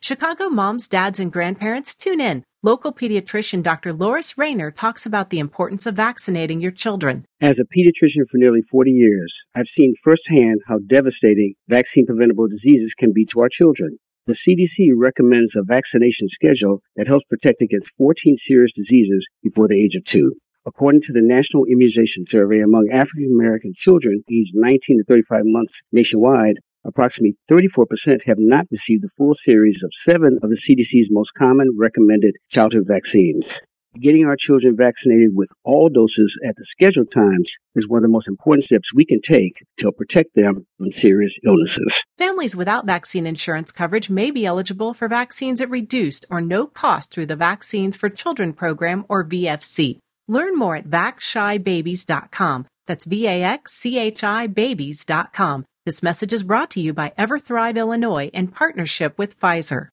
Chicago moms, dads, and grandparents, tune in. Local pediatrician Dr. Loris Rayner talks about the importance of vaccinating your children. As a pediatrician for nearly 40 years, I've seen firsthand how devastating vaccine-preventable diseases can be to our children. The CDC recommends a vaccination schedule that helps protect against 14 serious diseases before the age of 2. According to the National Immunization Survey, among African American children aged 19 to 35 months nationwide, approximately 34% have not received the full series of 7 of the CDC's most common recommended childhood vaccines. Getting our children vaccinated with all doses at the scheduled times is one of the most important steps we can take to protect them from serious illnesses. Families without vaccine insurance coverage may be eligible for vaccines at reduced or no cost through the Vaccines for Children program, or VFC. Learn more at vaxshybabies.com. That's VAXCHI babies.com. This message is brought to you by EverThrive Illinois in partnership with Pfizer.